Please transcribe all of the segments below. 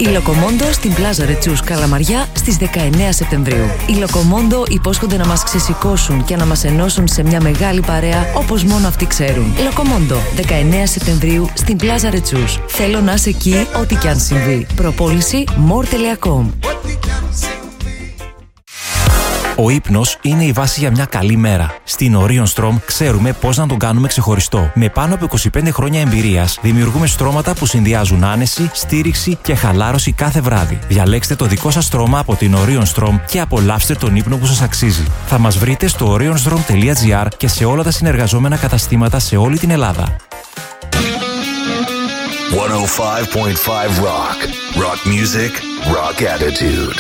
Η Λοκομόντο στην Πλάζα Ρετσούς Καλαμαριά στις 19 Σεπτεμβρίου. Οι Λοκομόντο υπόσχονται να μας ξεσηκώσουν και να μας ενώσουν σε μια μεγάλη παρέα όπως μόνο αυτοί ξέρουν. Λοκομόντο, 19 Σεπτεμβρίου στην Πλάζα Ρετσούς. Θέλω να είσαι εκεί ό,τι κι αν συμβεί. Προπόληση more.com. Ο ύπνος είναι η βάση για μια καλή μέρα. Στην Orion Strom ξέρουμε πώς να τον κάνουμε ξεχωριστό. Με πάνω από 25 χρόνια εμπειρίας, δημιουργούμε στρώματα που συνδυάζουν άνεση, στήριξη και χαλάρωση κάθε βράδυ. Διαλέξτε το δικό σας στρώμα από την Orion Strom και απολαύστε τον ύπνο που σας αξίζει. Θα μας βρείτε στο orionstrom.gr και σε όλα τα συνεργαζόμενα καταστήματα σε όλη την Ελλάδα. 105.5 Rock. Rock music, rock attitude.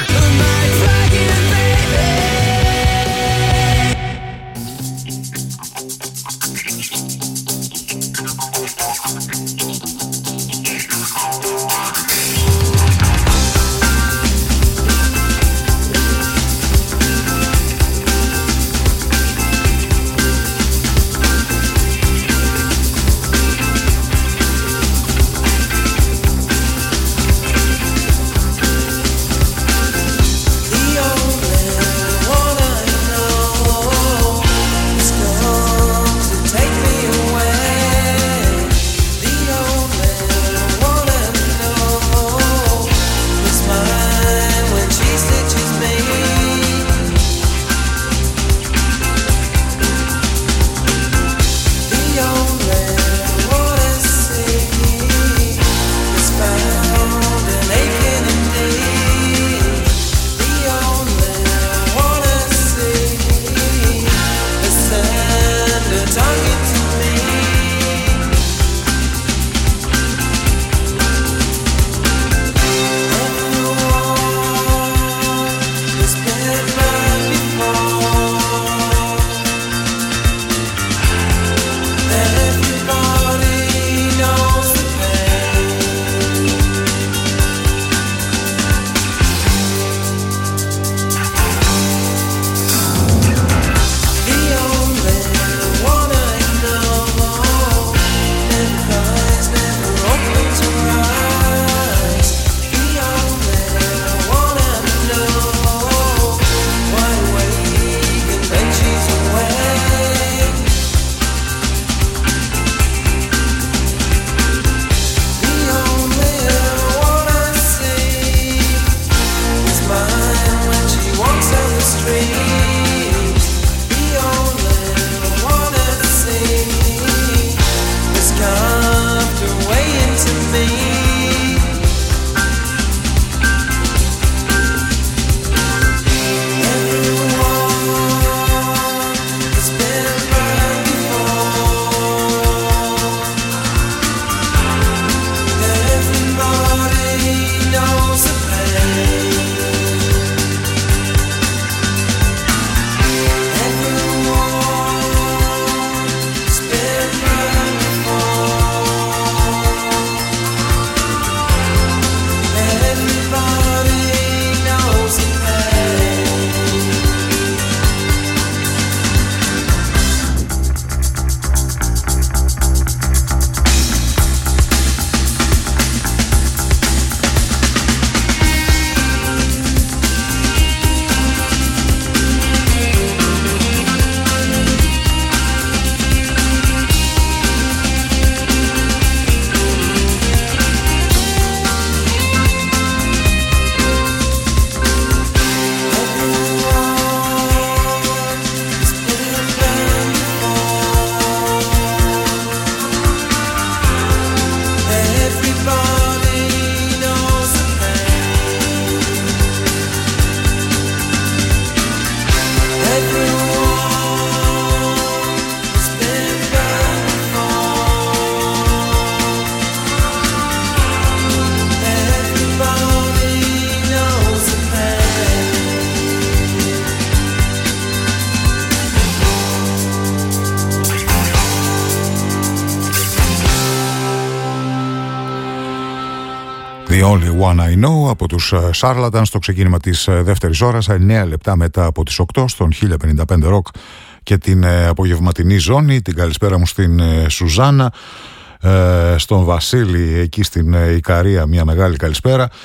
The Only One I Know από τους Charlatans στο ξεκίνημα της δεύτερης ώρας, 9 λεπτά μετά από τις 8 στον 1055 Rock και την απογευματινή ζώνη. Την καλησπέρα μου στην Σουζάνα, στον Βασίλη εκεί στην Ικαρία, μια μεγάλη καλησπέρα.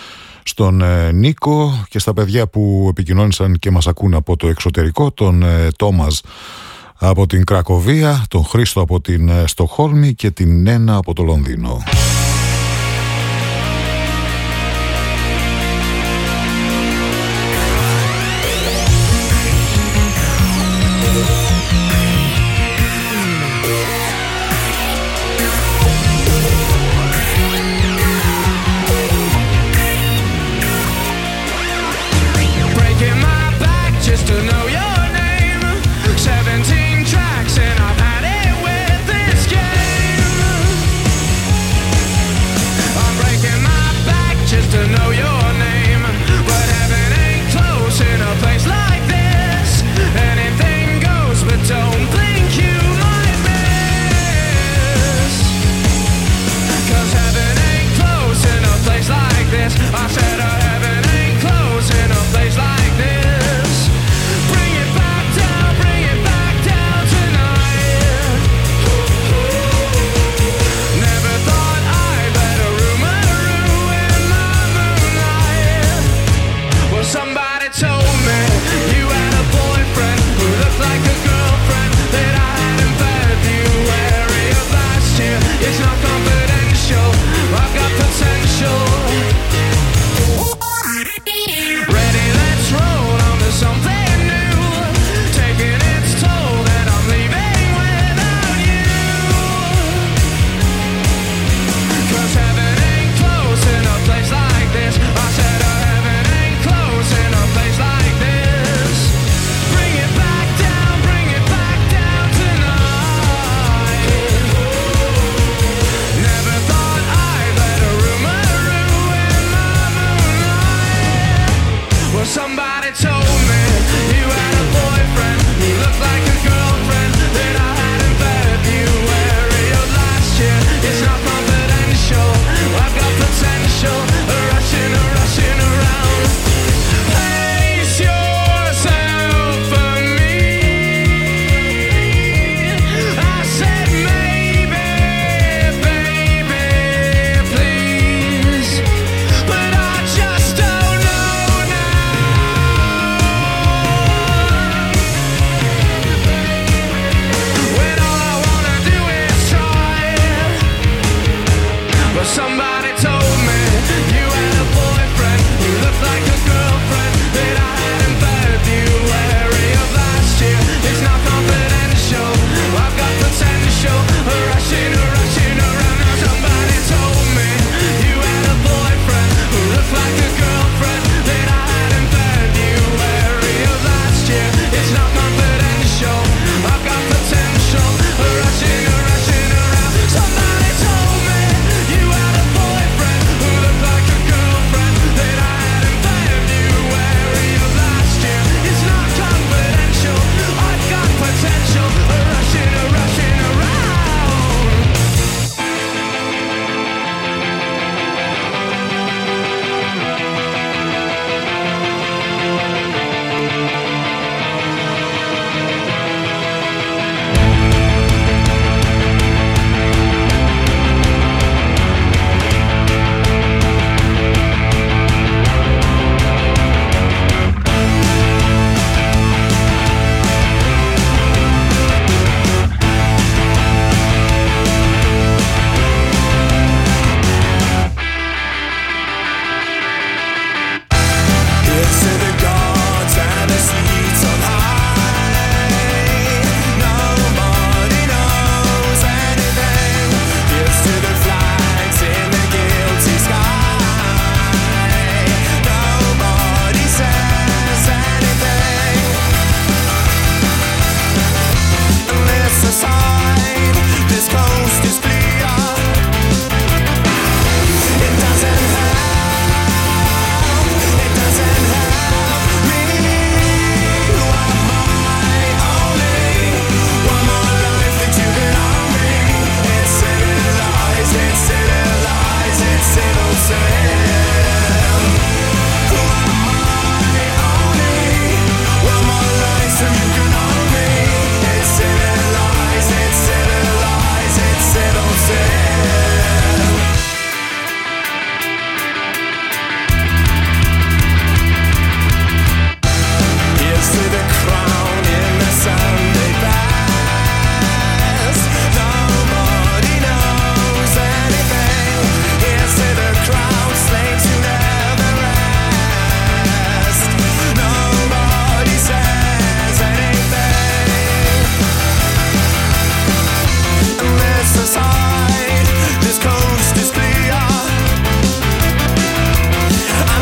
στον Νίκο και στα παιδιά που επικοινώνησαν και μας ακούν από το εξωτερικό, τον Τόμας από την Κρακοβία, τον Χρήστο από την Στοκχόλμη και την Νένα από το Λονδίνο. Tracks and I've had it with this game.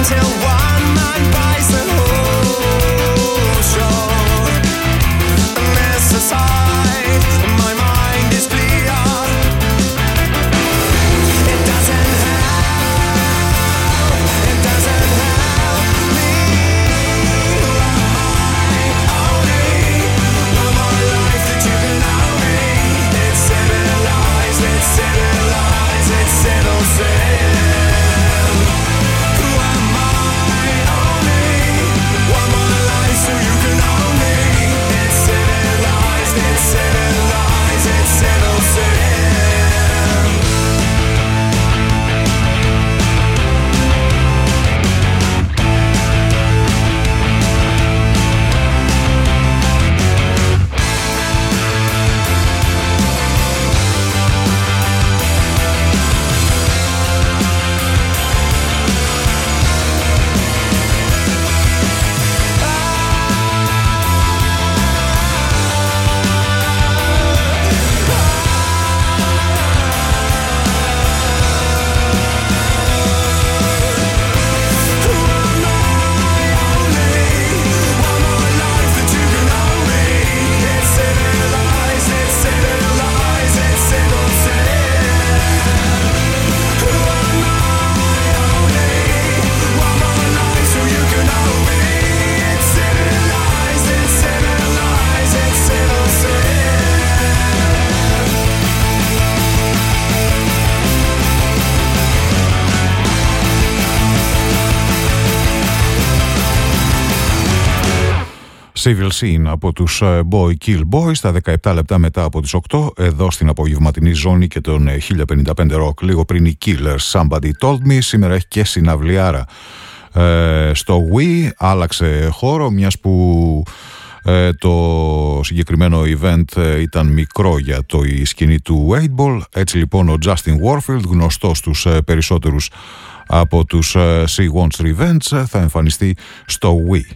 till one man buys the whole show. And this aside, my mind is clear. It doesn't help me. Who am I? Only one more life that you can know me. It's civilized, it's civilized, it's settled sin. Who am I? Only one more life so you can know me. It's civilized, it's civilized, it's settled sin. Civil Scene από τους Boy Kill Boy στα 17 λεπτά μετά από τις 8 εδώ στην απογευματινή ζώνη και τον 1055 Rock. Λίγο πριν οι Killers, Somebody Told Me. Σήμερα έχει και συναυλιάρα στο Wii. Άλλαξε χώρο μιας που το συγκεκριμένο event ήταν μικρό για η σκηνή του 8-Ball. Έτσι λοιπόν ο Justin Warfield, γνωστός στους περισσότερους από τους She Wants Revenge, θα εμφανιστεί στο Wii.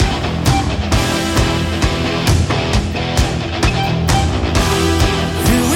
Who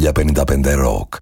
1055 Rock.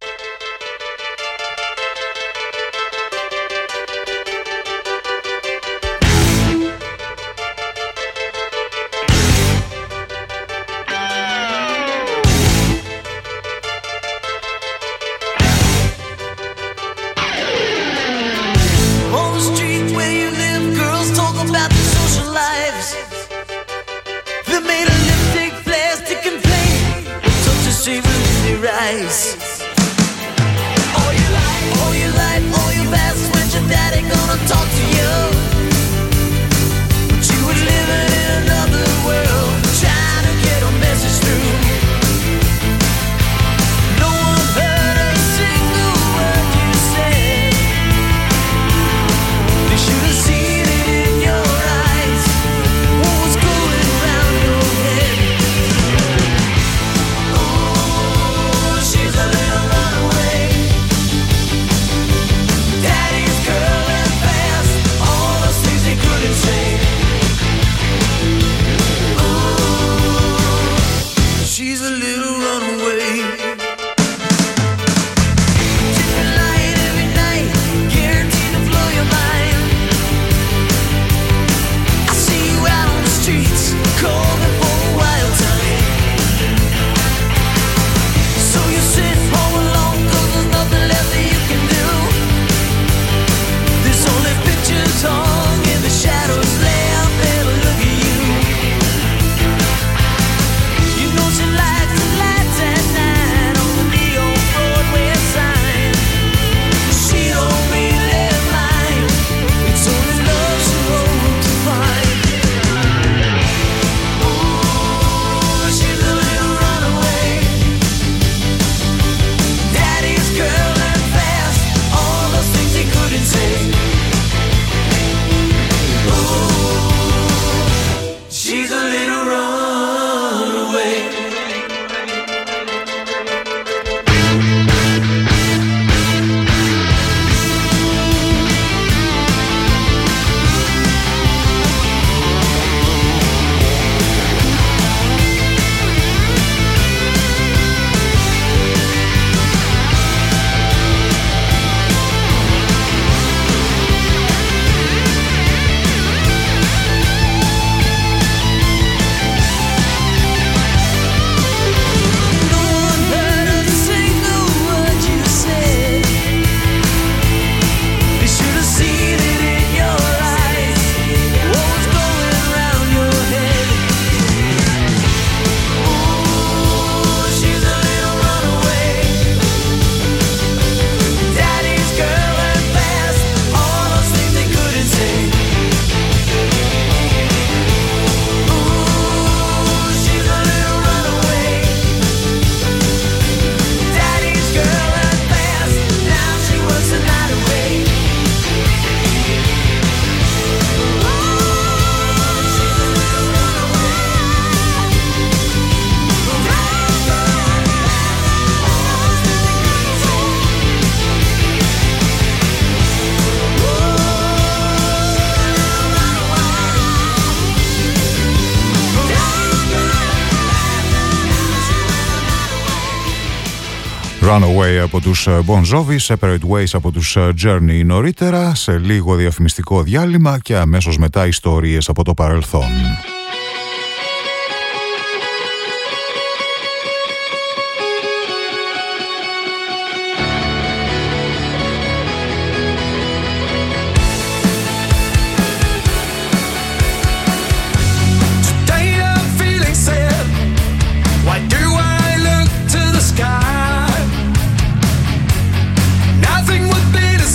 Runaway από τους Bon Jovi, Separate Ways από τους Journey νωρίτερα, σε λίγο διαφημιστικό διάλειμμα και αμέσως μετά ιστορίες από το παρελθόν.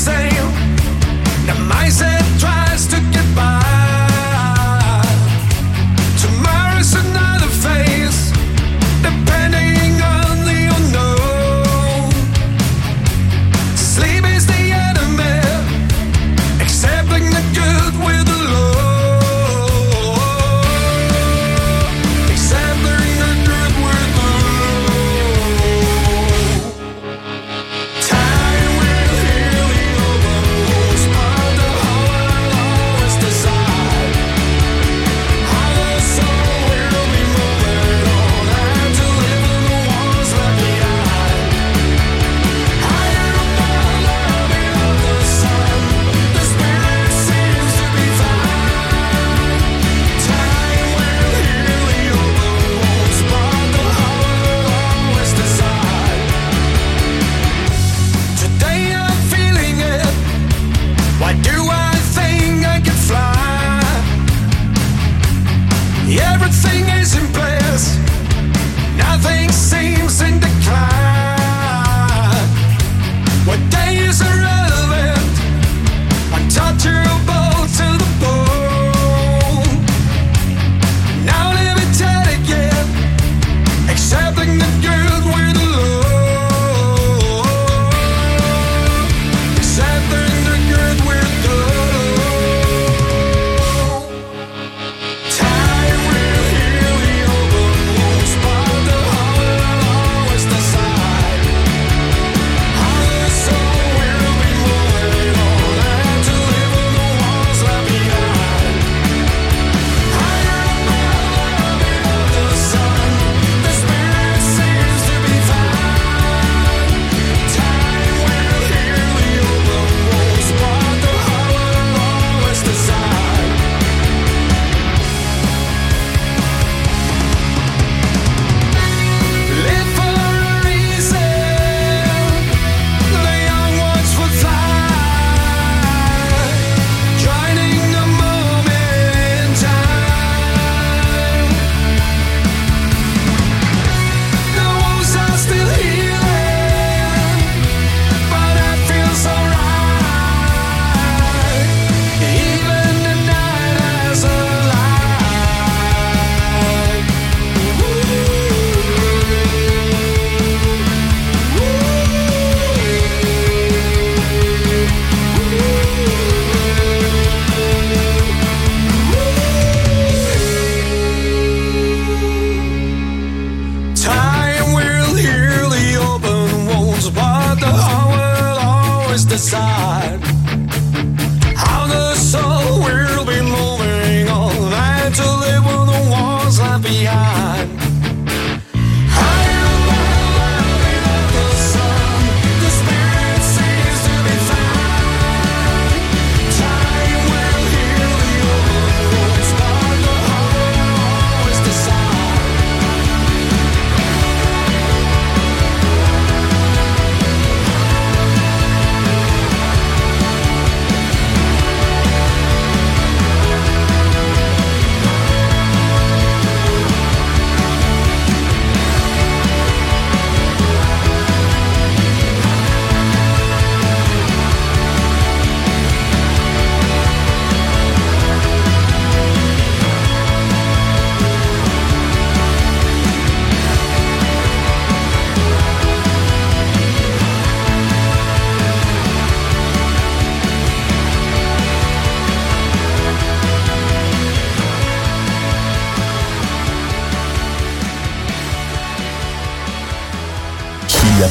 Tries to get by.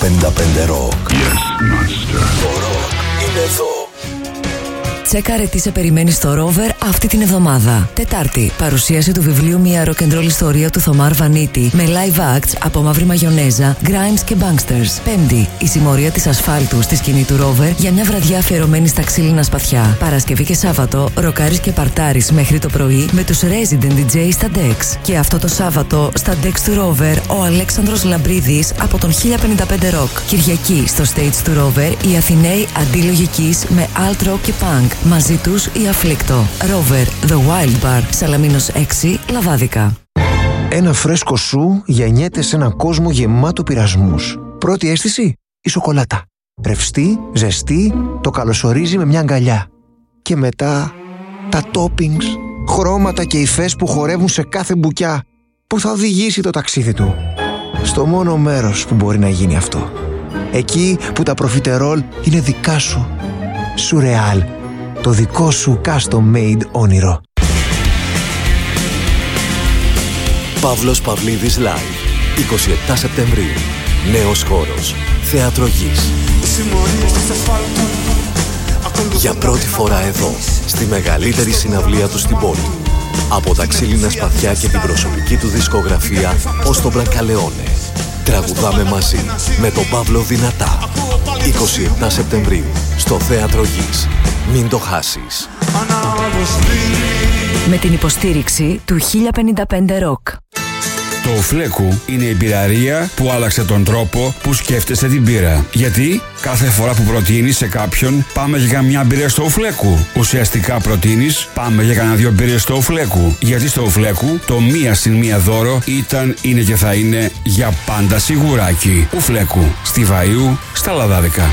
Rock. Yes, master. Το rock είναι εδώ. Τσέκαρε τι σε περιμένει στο Rover αυτή την εβδομάδα. Τετάρτη, παρουσίαση του βιβλίου Μια ροκεντρόλ ιστορία του Θωμάρ Βανίτη με live acts από Μαύρη Μαγιονέζα, Grimes και Banksters. Πέμπτη, η συμμορία της ασφάλτου στη σκηνή του Rover για μια βραδιά αφιερωμένη στα ξύλινα σπαθιά. Παρασκευή και Σάββατο, ροκάρις και παρτάρις μέχρι το πρωί με τους Resident DJ στα Dex. Και αυτό το Σάββατο, στα Dex του Rover, ο Αλέξανδρος Λαμπρίδης από τον 1055 Rock. Κυριακή, στο stage του Rover, οι Αθηναίοι Αντίλογικείς με alt rock και punk. Μαζί τους η Αφλίκτο. Rover, The Wild Bar, Σαλαμίνος 6, Λαβάδικα. Ένα φρέσκο σου γεννιέται σε έναν κόσμο γεμάτο πειρασμούς. Πρώτη αίσθηση, η σοκολάτα. Ρευστή, ζεστή, το καλωσορίζει με μια αγκαλιά. Και μετά, τα toppings, χρώματα και υφές που χορεύουν σε κάθε μπουκιά, που θα οδηγήσει το ταξίδι του στο μόνο μέρος που μπορεί να γίνει αυτό. Εκεί που τα προφιτερόλ είναι δικά σου. Σουρεάλ. Το δικό σου custom-made όνειρο. Παύλος Παυλίδης Live. 27 Σεπτεμβρίου. Νέος χώρος. Θέατρο Γης. Για πρώτη φορά εδώ, στη μεγαλύτερη συναυλία του στην πόλη. Από τα ξύλινα σπαθιά και την προσωπική του δισκογραφία ως τον Μπρακαλεόνε. Τραγουδάμε μαζί με τον Παύλο δυνατά. 27 Σεπτεμβρίου στο Θέατρο Γης. Μην το χάσεις. Με την υποστήριξη του 1055 Rock. Το Ουφλέκου είναι η μπειραρία που άλλαξε τον τρόπο που σκέφτεσαι την μπύρα. Γιατί κάθε φορά που προτείνεις σε κάποιον πάμε για καμιά μπύρα στο Ουφλέκου, ουσιαστικά προτείνεις πάμε για κανένα 2 μπύρες στο Ουφλέκου. Γιατί στο Ουφλέκου το 1+1 δώρο ήταν, είναι και θα είναι για πάντα σιγουράκι. Ουφλέκου, στη Βαΐου, στα Λαδάδικα.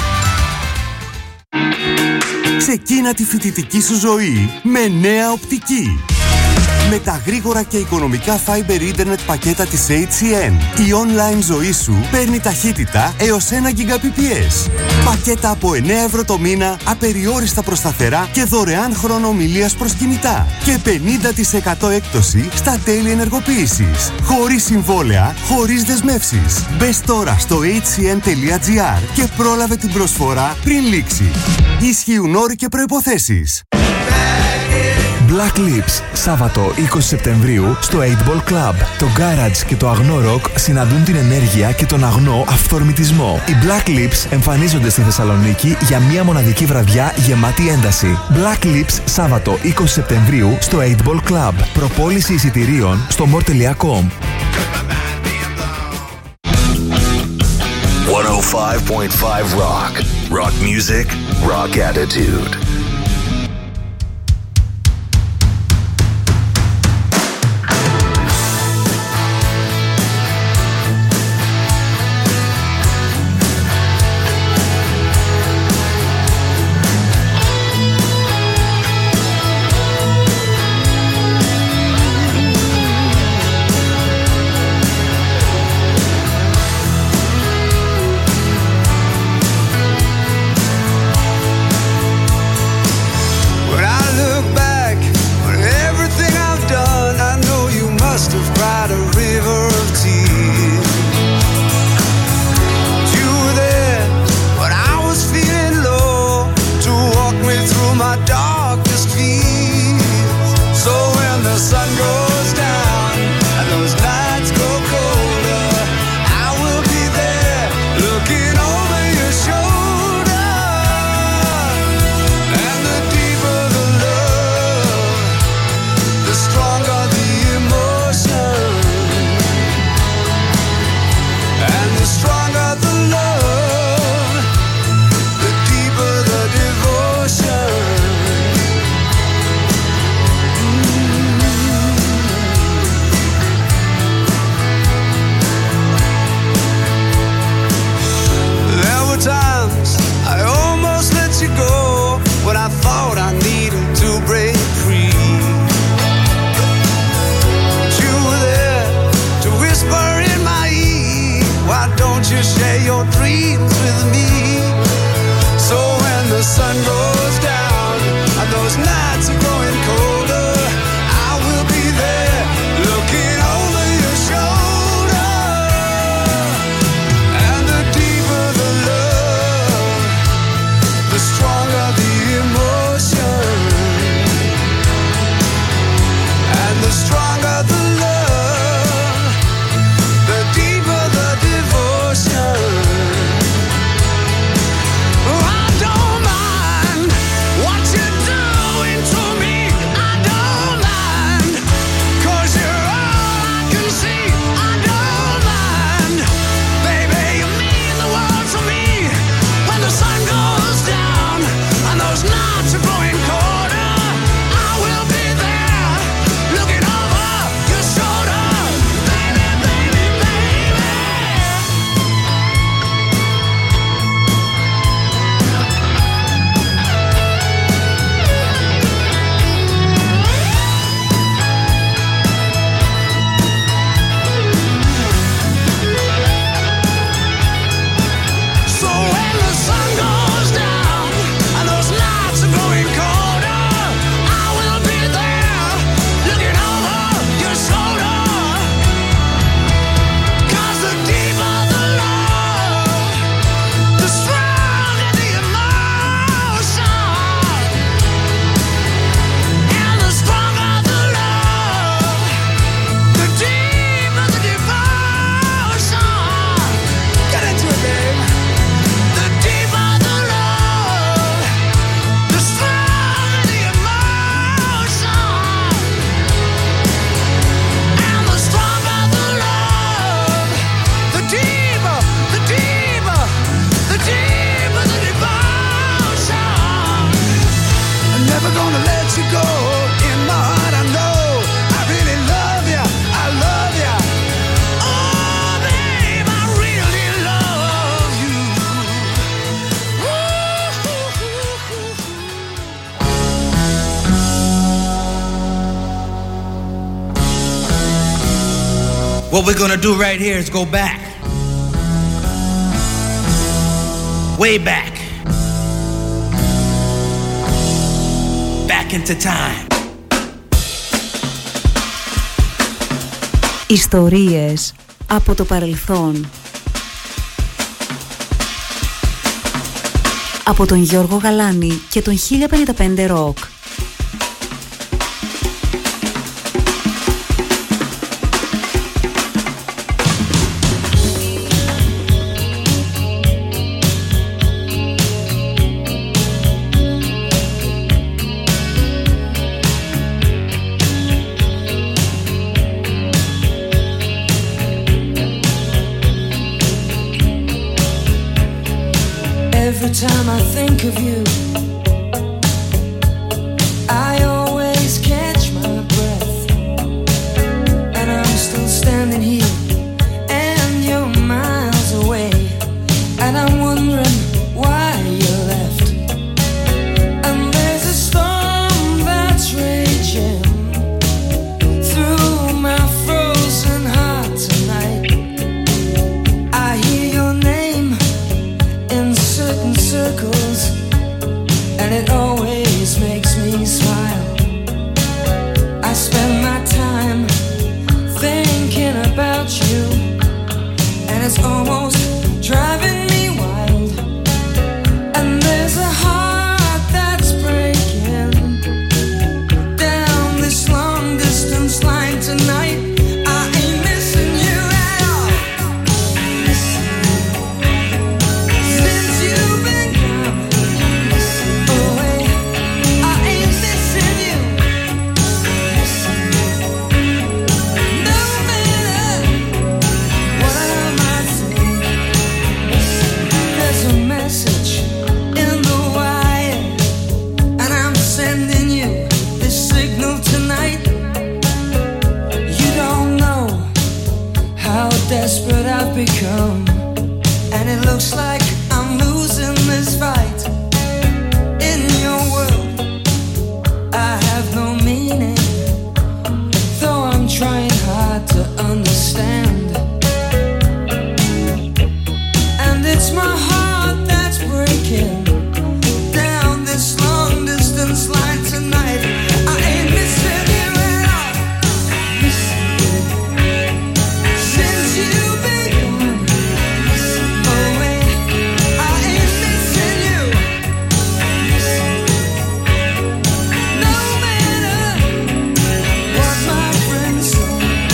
Ξεκίνα τη φοιτητική σου ζωή με νέα οπτική. Με τα γρήγορα και οικονομικά Fiber Internet πακέτα της HCN, η online ζωή σου παίρνει ταχύτητα έως 1 Gbps. Πακέτα από 9 ευρώ το μήνα, απεριόριστα προς σταθερά και δωρεάν χρόνο ομιλίας προς κινητά. Και 50% έκπτωση στα τέλη ενεργοποίησης. Χωρίς συμβόλαια, χωρίς δεσμεύσεις. Μπες τώρα στο hcn.gr και πρόλαβε την προσφορά πριν λήξει. Ισχύουν όροι και προϋποθέσεις. Black Lips, Σάββατο 20 Σεπτεμβρίου στο 8 Ball Club. Το Garage και το αγνό rock συναντούν την ενέργεια και τον αγνό αυθορμητισμό. Οι Black Lips εμφανίζονται στη Θεσσαλονίκη για μια μοναδική βραδιά γεμάτη ένταση. Black Lips, Σάββατο 20 Σεπτεμβρίου στο 8 Ball Club. Προπόληση εισιτηρίων στο more.com. 105.5 Rock. Rock music, rock attitude. What we're gonna do right here is go back. Way back. Back into time. Ιστορίες από το παρελθόν. Από τον Γιώργο Γαλάνη και τον 1055 Rock. Every time I think of you, I always catch my breath. And I'm still standing here, and you're miles away. And I'm wondering why you left. And there's a storm that's raging through my frozen heart tonight. I hear your name in certain circles, and it always makes me smile. I spend my time thinking about you, and it's almost driving me wild. And there's a heart that's breaking down this long distance line tonight. I ain't missing you at all. Since you've been gone away, I ain't missing you. No matter what I might say, there's a message in the wire, and I'm sending you this signal tonight. You don't know how desperate I've become, and it looks like I'm losing this fight. In your world, I have no meaning, though I'm trying hard to understand. And it's my heart that's breaking down this long distance line tonight. I ain't missing you at all. Since you've been gone away, I ain't missing you. No matter what my friends say.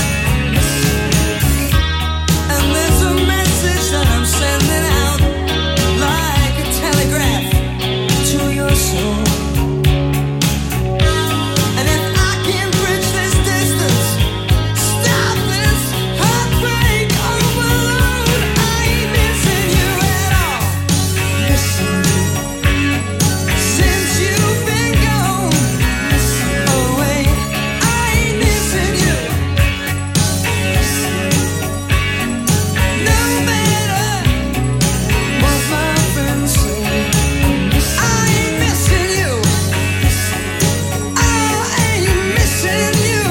And there's a message that I'm sending out like a telegraph to your soul. And if I can bridge this distance, stop this heartbreak overload, I ain't missing you at all. Since you've been gone away, I ain't missing you. No matter what my friends say, I ain't missing you. I ain't missing you.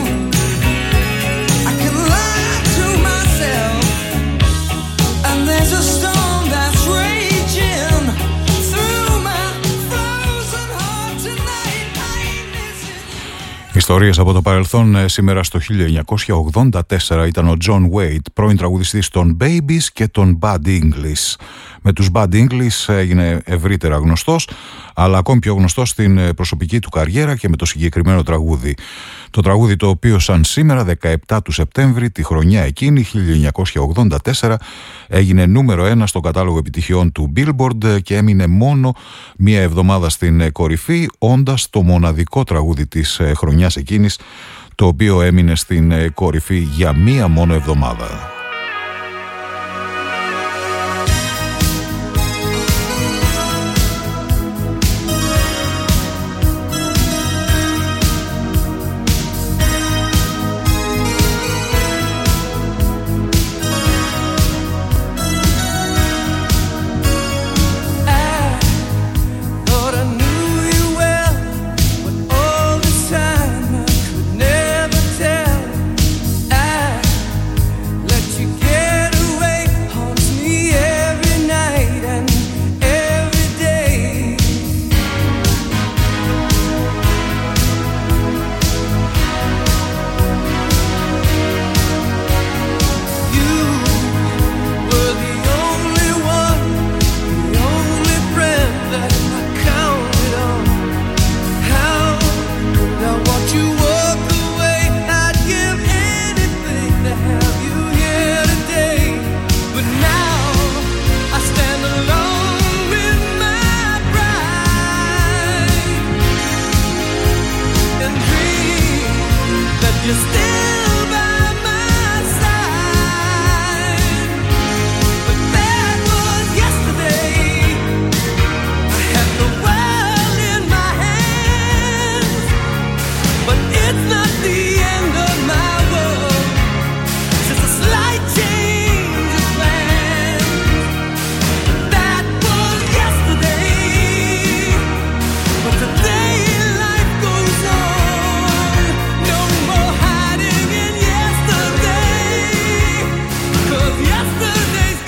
I can lie to myself, and there's a storm that's raging through my frozen heart tonight. I ain't missing you. Ιστορίες από το παρελθόν. Σήμερα στο 1984 ήταν ο John Waite, πρώην τραγουδιστής των Babies και των Bad English. Με τους Bad English έγινε ευρύτερα γνωστός, αλλά ακόμη πιο γνωστός στην προσωπική του καριέρα και με το συγκεκριμένο τραγούδι. Το τραγούδι, το οποίο σαν σήμερα 17 του Σεπτέμβρη τη χρονιά εκείνη 1984 έγινε νούμερο 1 στο κατάλογο επιτυχιών του Billboard και έμεινε μόνο μία εβδομάδα στην κορυφή, όντας το μοναδικό τραγούδι της χρονιάς εκείνης, το οποίο έμεινε στην κορυφή για μία μόνο εβδομάδα. Thought I knew you well, but all this time I could never tell. I you're still by my side. But that was yesterday. I had the world in my hands, but it's not the end of my world. Just a slight change of plans. That was yesterday, but today life goes on. No more hiding in yesterday, 'cause yesterday's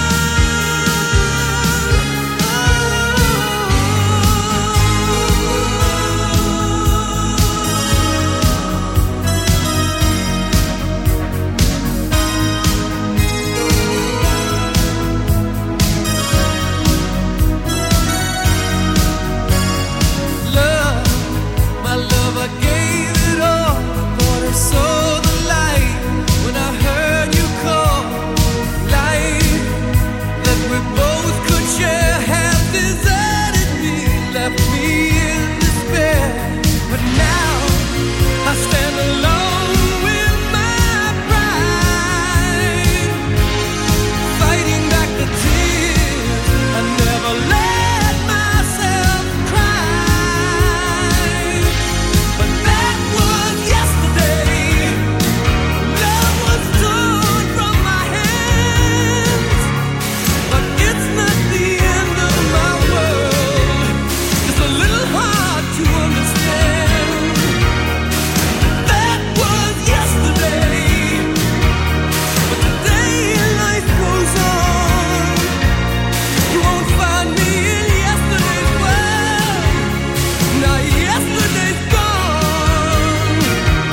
love, my love, I gave it all. Thought I saw the light when I heard you call. Light that we both could share has deserted me, left me in despair. But now I stand alone with my pride, fighting back the tears. I never let myself cry. But that was yesterday. Love was torn from my hands, but it's not the end of my world. It's a little hard to understand. That was yesterday, but today life goes on. You won't find me in yesterday's world. Now yesterday's gone.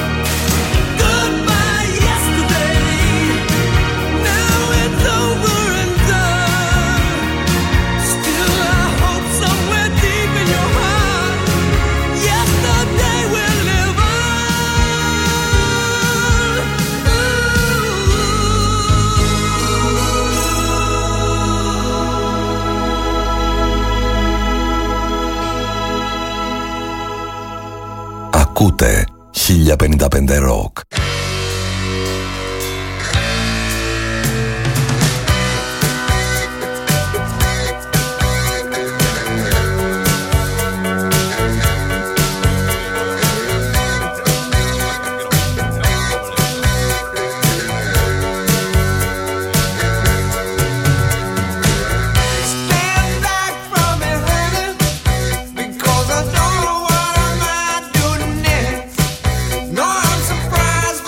Goodbye yesterday. Now it's over and done. Still I hope somewhere deep in your heart, yesterday will live on. Ακούτε 1055 Rock. Stand back from me, honey, because I don't know what I might do next. No, I'm surprised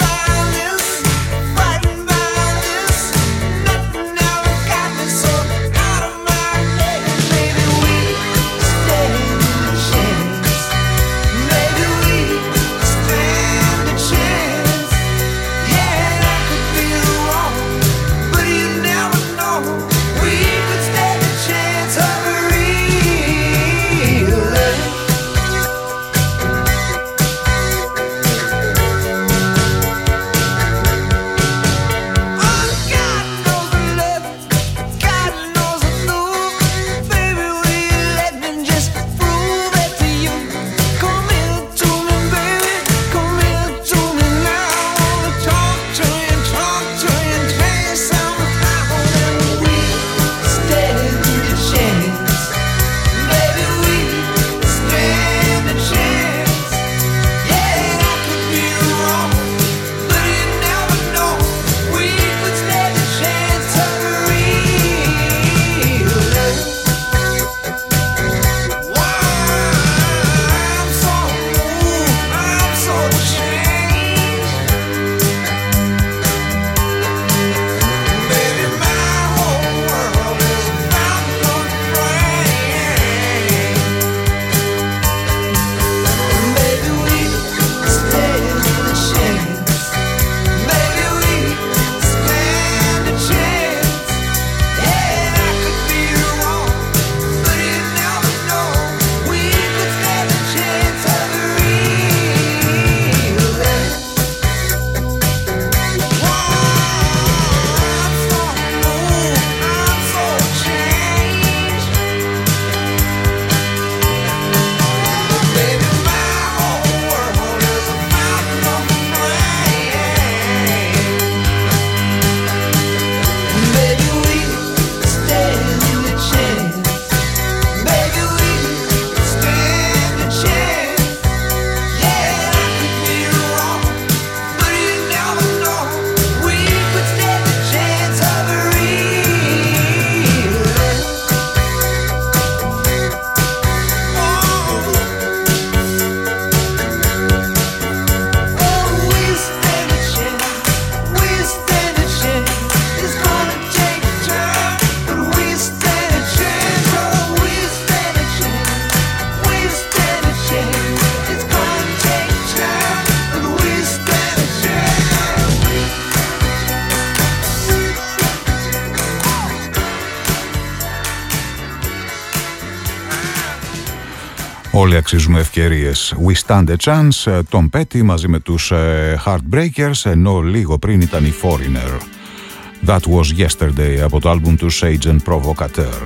Όλοι αξίζουμε ευκαιρίες. We stand a chance, Tom Petty μαζί με τους Heartbreakers, ενώ λίγο πριν ήταν η Foreigner. That was yesterday από το άλμπουμ του Agent Provocateur.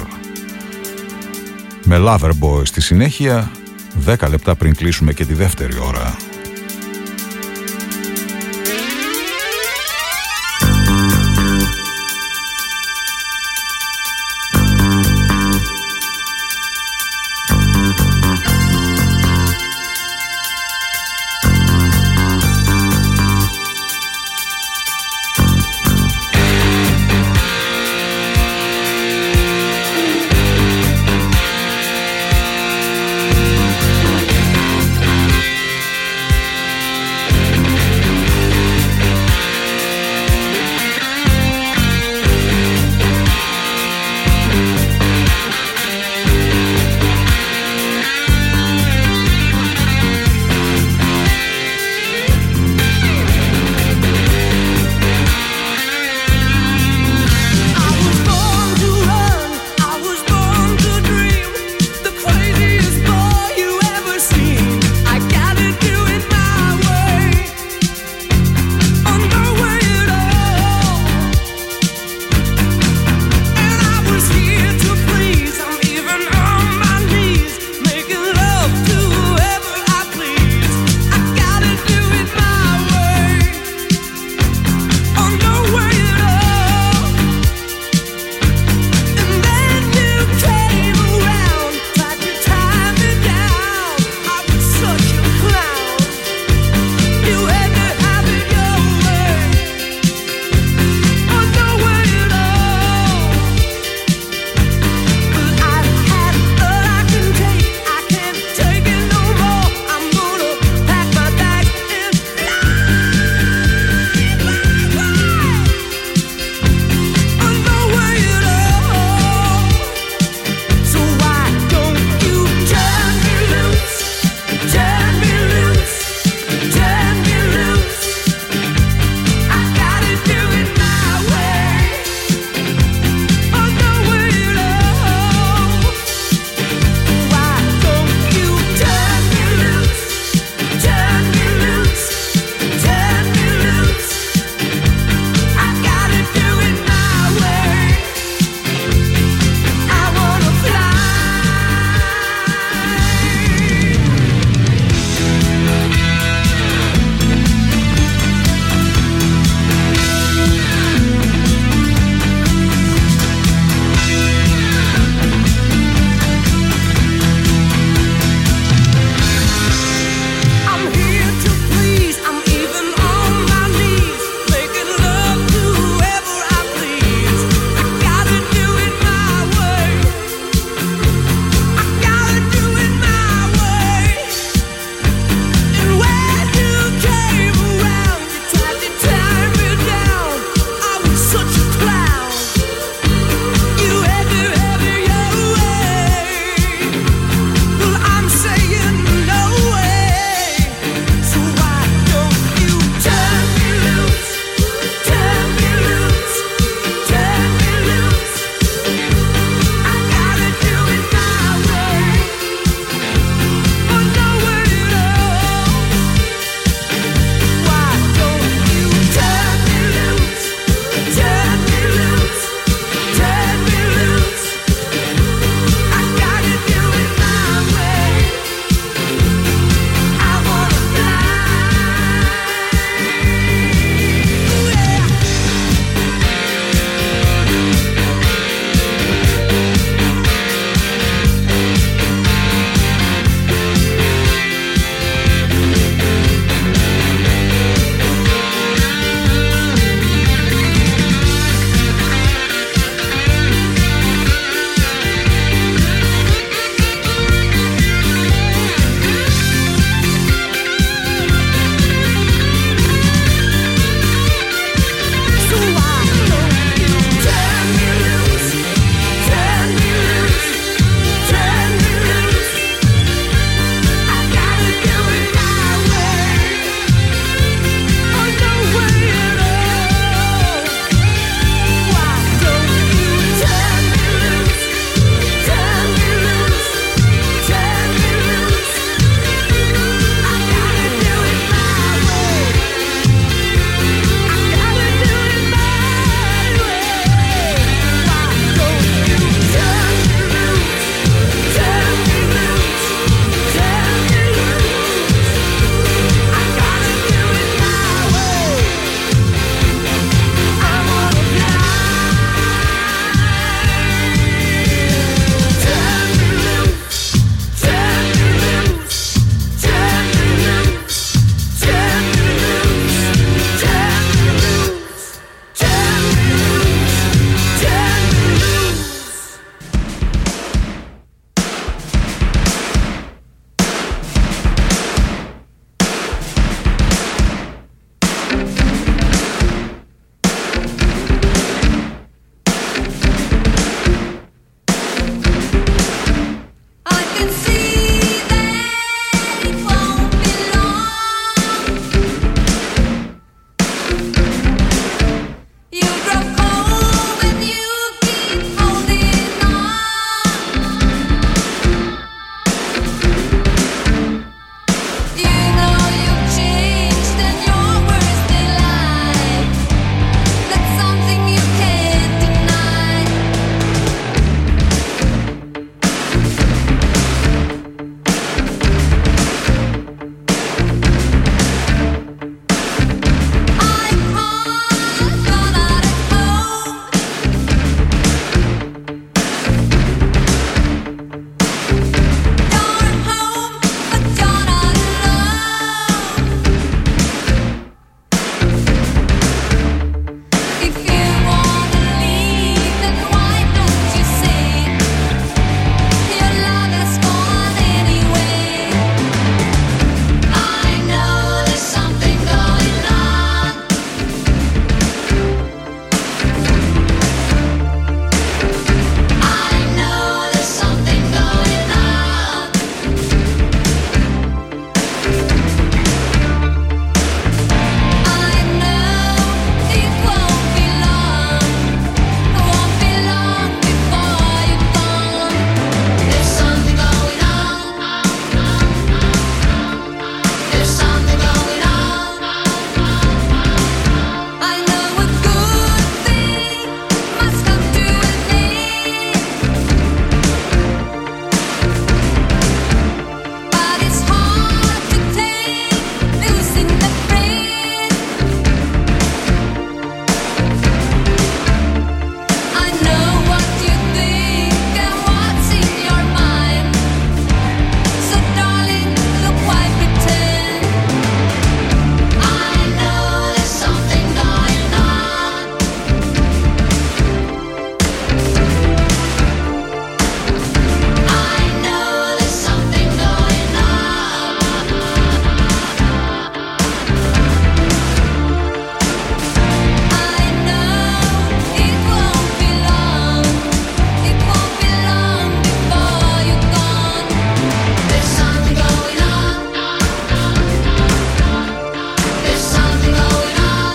Με Loverboy στη συνέχεια, 10 λεπτά πριν κλείσουμε και τη δεύτερη ώρα.